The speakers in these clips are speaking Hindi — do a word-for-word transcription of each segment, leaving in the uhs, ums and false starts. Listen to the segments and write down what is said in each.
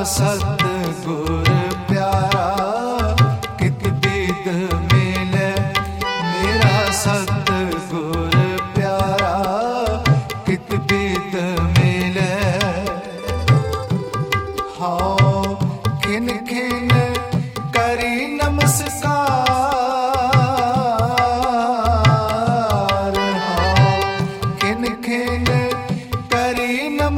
सतगुर प्यारा कित बिद मिले। मेरा सतगुर प्यारा कित बिद मिले। हाँ खिन खिन करी नमस्कार। हाँ खिन खिन करी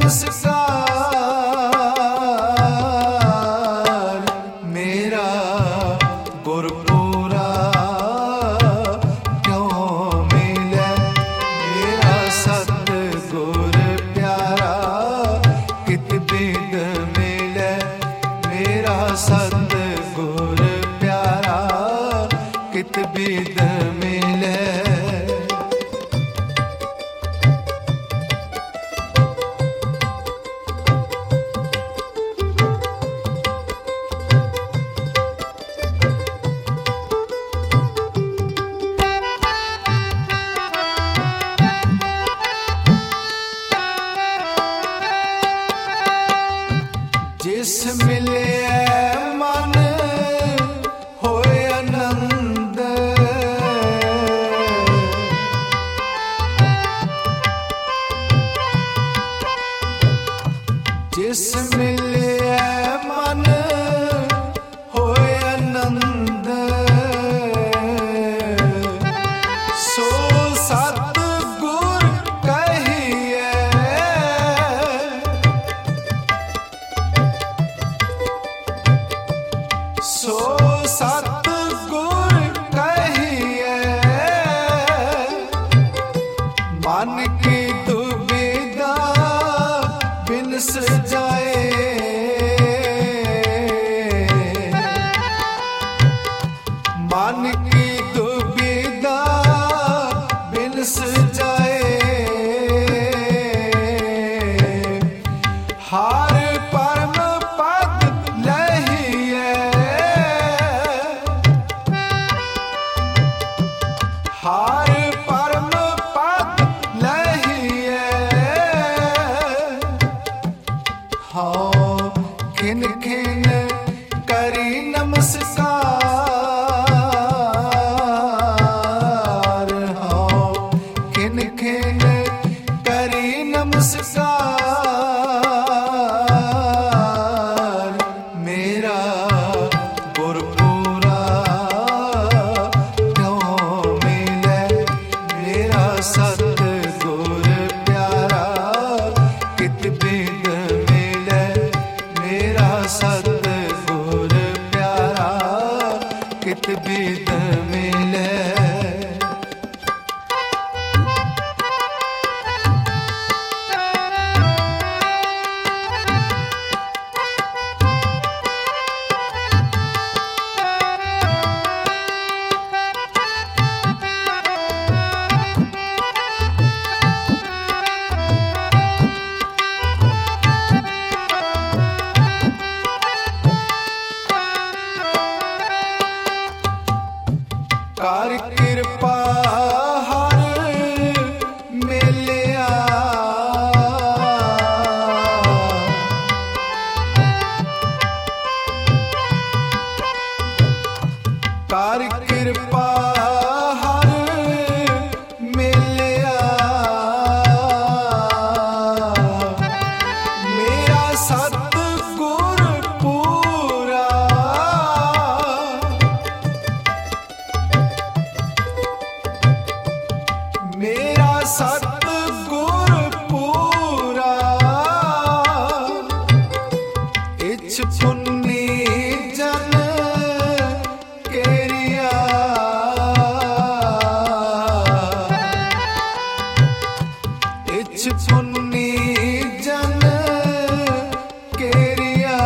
नमस्कार। मेरा गुरपुरा क्यों मिले। मेरा सतगुर प्यारा कित बिद मिले। मेरा सतगुर प्यारा कित बिद मिले। जिस मिले मन होए आनंद। जिस मिले मन होए आनंद। सो सतगुर कहिए। सो सतगुर कहिए। मन की दुविधा बिनस जाए। मन की दुविधा बिनस जाए। हार परम पद लहिए। हार परम पद लहिए। हाँ खिन खिन करी नमस्कार। हाँ खिन खिन करी नमस्कार। मेरा गुरपुरा क्यों मिले। मेरा सतगुर प्यारा कित बिद मिले। मेरा सतगुर प्यारा कित बिद मिले। कर कृपा हर मिलिया। कर कृपा हर मिलिया। मेरा सतगुर पूरा। मेरा सतगुर पूरा। इछ पुन्नी जन केरिया। इछ पुन्नी जन केरिया।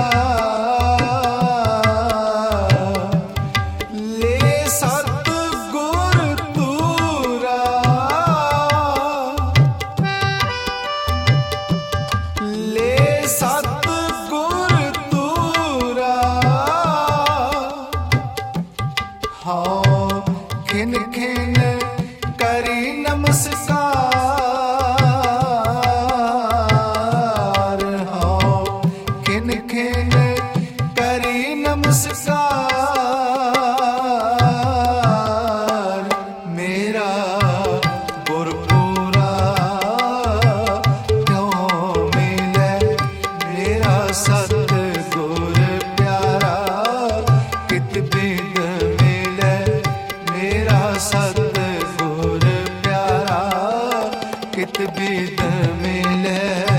ले सतगुर तूरा। ले सतगुर तूरा। नमस्कार मेरा गुरपुरा क्यों मिले मेरा सतगुर प्यारा कित बिद मिले मेरा सतगुर प्यारा कित बिद मिले।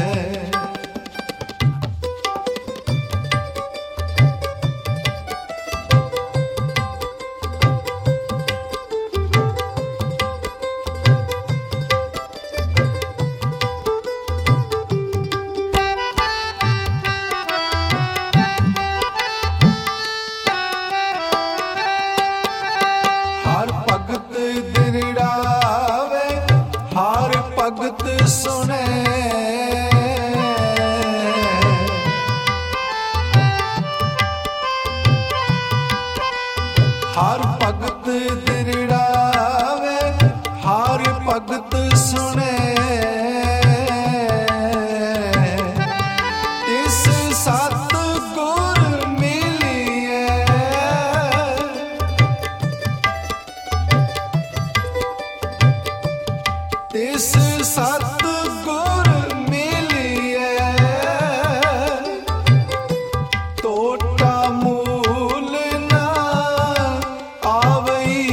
हर भगत दिरड़ावे हर भगत सुने हर भगत दिरड़ावे हर भगत सुने इस सतगुर मिलिए इस सतगुर मिलिए तोटा मूल ना आवई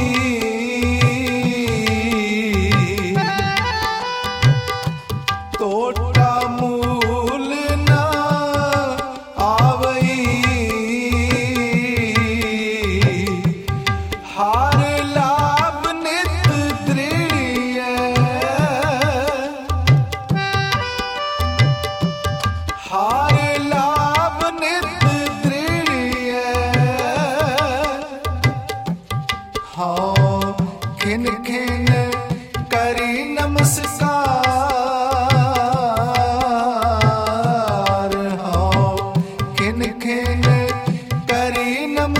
तोटा मूल ना आवई हार लाभ नित दृढ़िए हार लाभ नित दृढ़िए हाँ खिन खिन करी नमस्कार हाँ खिन खिन करी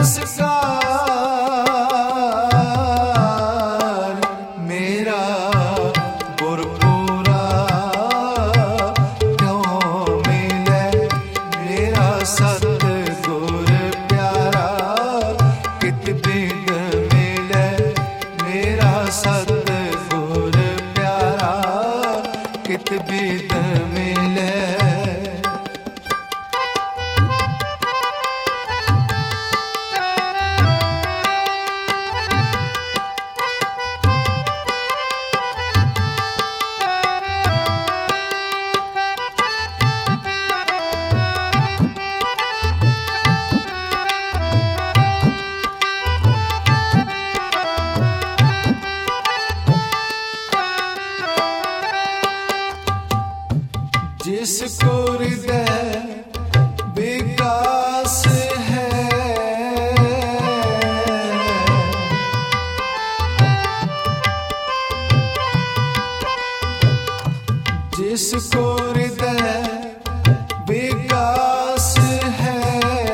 नमस्कार मेरा गुरपुरा क्यों मिले मेरा सतगुर प्यारा कित बिद मिले मेरा सतगुर प्यारा कित बिद मिले। जिसको हृदय विकास है जिसको हृदय विकास है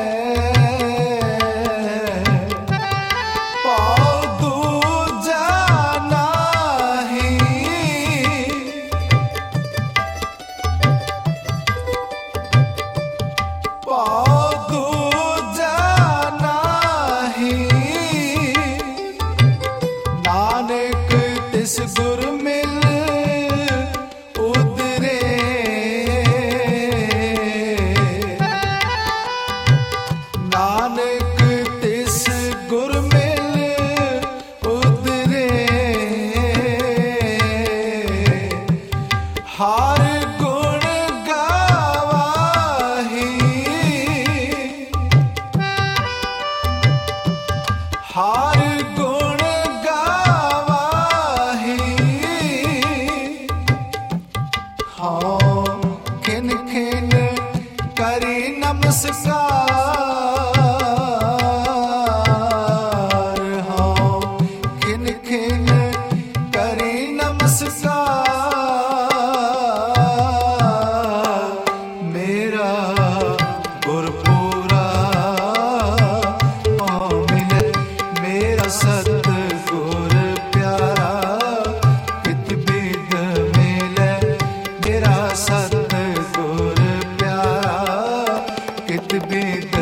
पाओ दूजा नाही पाओ दूजा नाही नानक तिस गुर मिल उतरे नानक तिस गुर मिल उतरे हर गुण गावाही हर गुण गावाही हाँ खिन खिन करी नमस्कार हाँ खिन खिन करी नमस्कार मेरा गुरपुरा क्यों मिले मेरा सतगुर प्यारा कित बिद मिले मेरा सतगुर प्यारा कित बिद